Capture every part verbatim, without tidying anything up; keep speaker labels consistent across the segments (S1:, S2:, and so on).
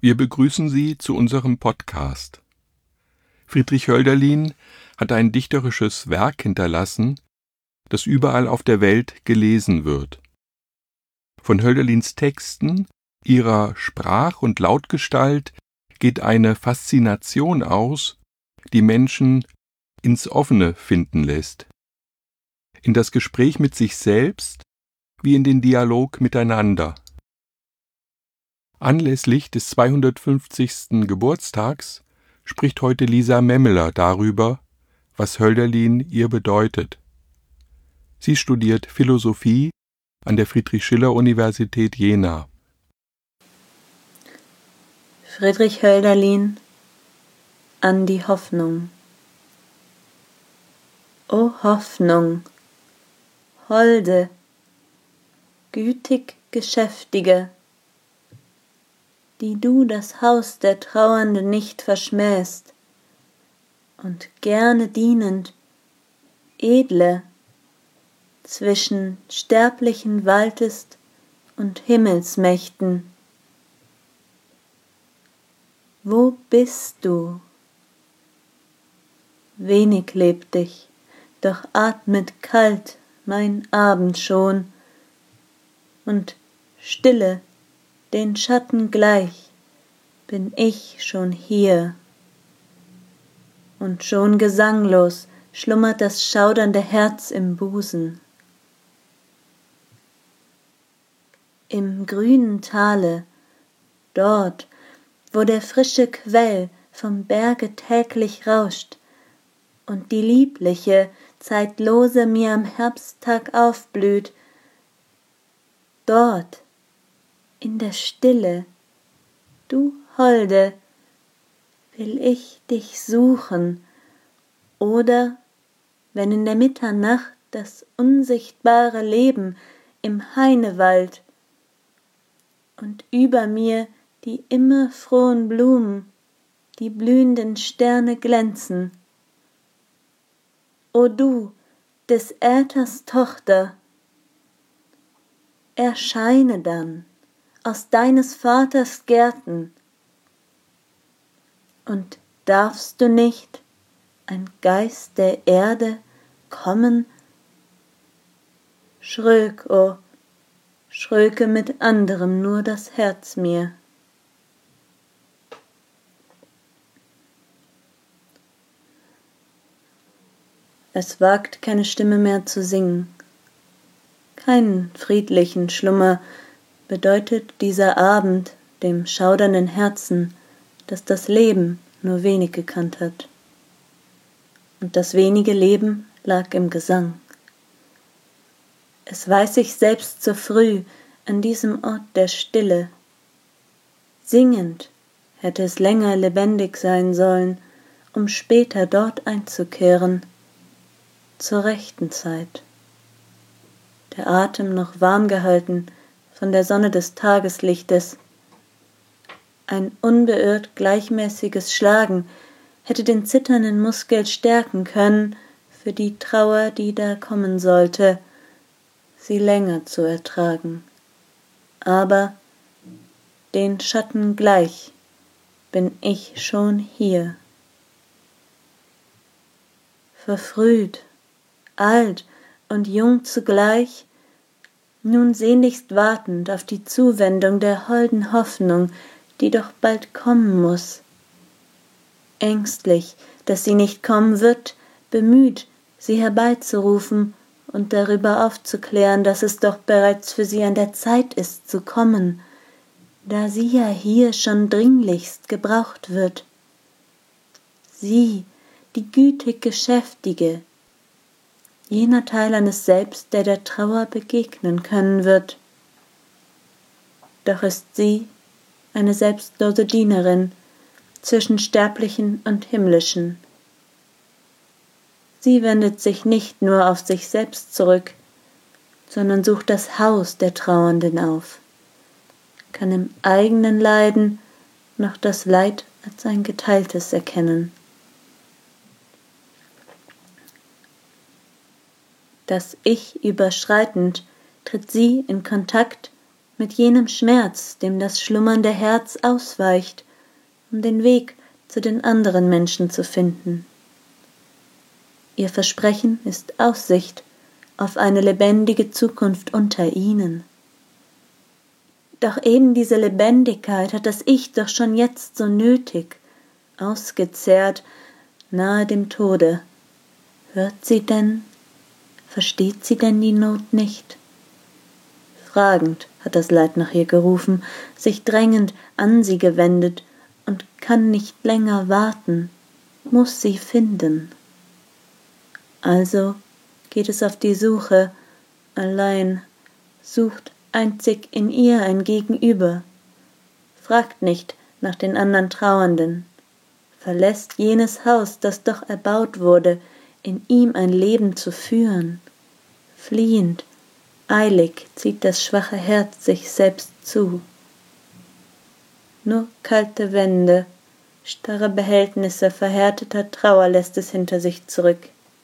S1: Wir begrüßen Sie zu unserem Podcast. Friedrich Hölderlin hat ein dichterisches Werk hinterlassen, das überall auf der Welt gelesen wird. Von Hölderlins Texten, ihrer Sprach- und Lautgestalt geht eine Faszination aus, die Menschen ins Offene finden lässt. In das Gespräch mit sich selbst wie in den Dialog miteinander. Anlässlich des zweihundertfünfzigsten Geburtstags spricht heute Lisa Memmeler darüber, was Hölderlin ihr bedeutet. Sie studiert Philosophie an der Friedrich-Schiller-Universität Jena.
S2: Friedrich Hölderlin an die Hoffnung. O Hoffnung, holde, gütig Geschäftige, die du das Haus der Trauernden nicht verschmähst und gerne dienend, edle, zwischen Sterblichen waltest und Himmelsmächten. Wo bist du? Wenig lebt dich, doch atmet kalt mein Abend schon, und stille, den Schatten gleich, bin ich schon hier. Und schon gesanglos schlummert das schaudernde Herz im Busen. Im grünen Tale, dort, wo der frische Quell vom Berge täglich rauscht und die liebliche, zeitlose mir am Herbsttag aufblüht, dort, in der Stille, du Holde, will ich dich suchen, oder, wenn in der Mitternacht das unsichtbare Leben im Hainewald und über mir die immer frohen Blumen, die blühenden Sterne glänzen. O du, des Äthers Tochter, erscheine dann aus deines Vaters Gärten, und darfst du nicht, ein Geist der Erde, kommen? Schröck, o, schröke mit anderem nur das Herz mir. Es wagt keine Stimme mehr zu singen. Keinen friedlichen Schlummer bedeutet dieser Abend dem schaudernden Herzen, das das Leben nur wenig gekannt hat. Und das wenige Leben lag im Gesang. Es weiß sich selbst so früh an diesem Ort der Stille. Singend hätte es länger lebendig sein sollen, um später dort einzukehren, zur rechten Zeit. Der Atem noch warm gehalten von der Sonne des Tageslichtes. Ein unbeirrt gleichmäßiges Schlagen hätte den zitternden Muskel stärken können für die Trauer, die da kommen sollte, sie länger zu ertragen. Aber den Schatten gleich bin ich schon hier. Verfrüht, alt und jung zugleich, nun sehnlichst wartend auf die Zuwendung der holden Hoffnung, die doch bald kommen muß. Ängstlich, dass sie nicht kommen wird, bemüht, sie herbeizurufen und darüber aufzuklären, dass es doch bereits für sie an der Zeit ist zu kommen, da sie ja hier schon dringlichst gebraucht wird. Sie, die gütig Geschäftige, jener Teil eines Selbst, der der Trauer begegnen können wird. Doch ist sie eine selbstlose Dienerin zwischen Sterblichen und Himmlischen. Sie wendet sich nicht nur auf sich selbst zurück, sondern sucht das Haus der Trauernden auf, kann im eigenen Leiden noch das Leid als ein geteiltes erkennen. Das Ich überschreitend tritt sie in Kontakt mit jenem Schmerz, dem das schlummernde Herz ausweicht, um den Weg zu den anderen Menschen zu finden. Ihr Versprechen ist Aussicht auf eine lebendige Zukunft unter ihnen. Doch eben diese Lebendigkeit hat das Ich doch schon jetzt so nötig, ausgezehrt, nahe dem Tode. Hört sie denn, versteht sie denn die Not nicht? Fragend hat das Leid nach ihr gerufen, sich drängend an sie gewendet und kann nicht länger warten, muss sie finden. Also geht es auf die Suche, allein, sucht einzig in ihr ein Gegenüber, fragt nicht nach den anderen Trauernden, verlässt jenes Haus, das doch erbaut wurde, in ihm ein Leben zu führen. Fliehend, eilig zieht das schwache Herz sich selbst zu. Nur kalte Wände, starre Behältnisse verhärteter Trauer lässt es hinter sich zurück.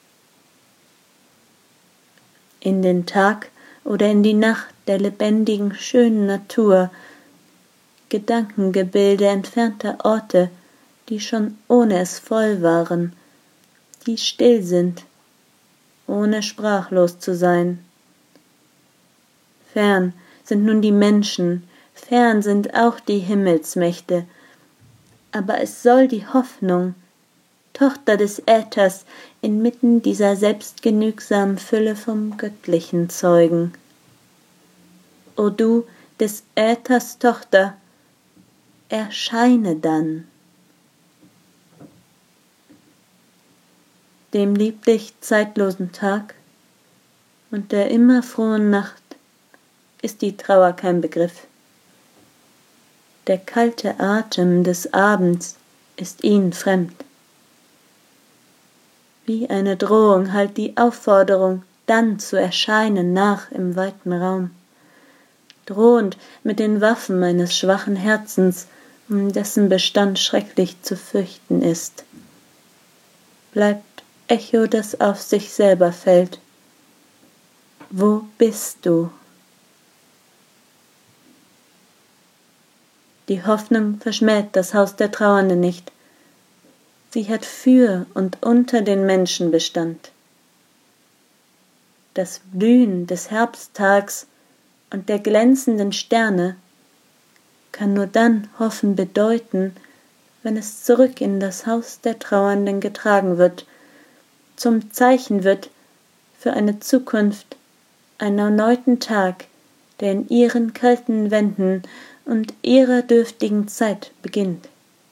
S2: In den Tag oder in die Nacht der lebendigen, schönen Natur, Gedankengebilde entfernter Orte, die schon ohne es voll waren, die still sind, ohne sprachlos zu sein. Fern sind nun die Menschen, fern sind auch die Himmelsmächte, aber es soll die Hoffnung, Tochter des Äthers, inmitten dieser selbstgenügsamen Fülle vom Göttlichen zeugen. O du des Äthers Tochter, erscheine dann. Dem lieblich zeitlosen Tag und der immer frohen Nacht ist die Trauer kein Begriff. Der kalte Atem des Abends ist ihnen fremd. Wie eine Drohung hallt die Aufforderung, dann zu erscheinen nach im weiten Raum. Drohend mit den Waffen meines schwachen Herzens, um dessen Bestand schrecklich zu fürchten ist. Bleibt Echo, das auf sich selber fällt. Wo bist du? Die Hoffnung verschmäht das Haus der Trauernden nicht. Sie hat für und unter den Menschen Bestand. Das Blühen des Herbsttags und der glänzenden Sterne kann nur dann Hoffen bedeuten, wenn es zurück in das Haus der Trauernden getragen wird, zum Zeichen wird für eine Zukunft, einen erneuten Tag, der in ihren kalten Wänden und ihrer dürftigen Zeit beginnt.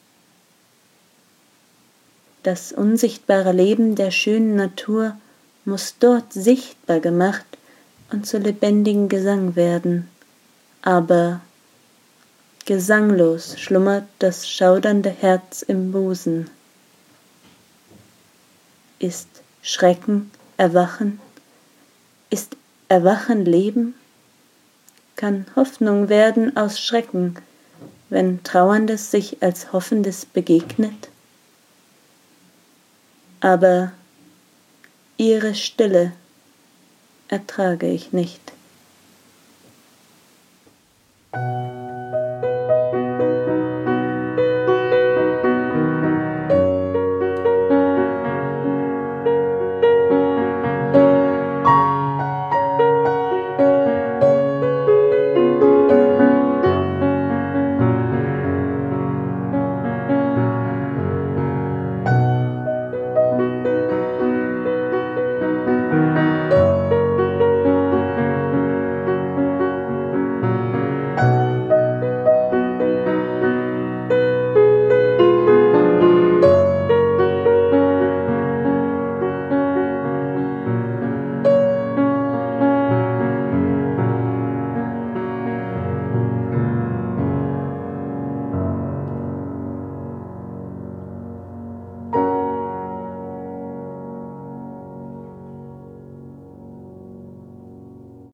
S2: Das unsichtbare Leben der schönen Natur muss dort sichtbar gemacht und zu lebendigem Gesang werden. Aber gesanglos schlummert das schaudernde Herz im Busen. Ist Schrecken Erwachen? Ist Erwachen Leben? Kann Hoffnung werden aus Schrecken, wenn Trauerndes sich als Hoffendes begegnet? Aber ihre Stille ertrage ich nicht.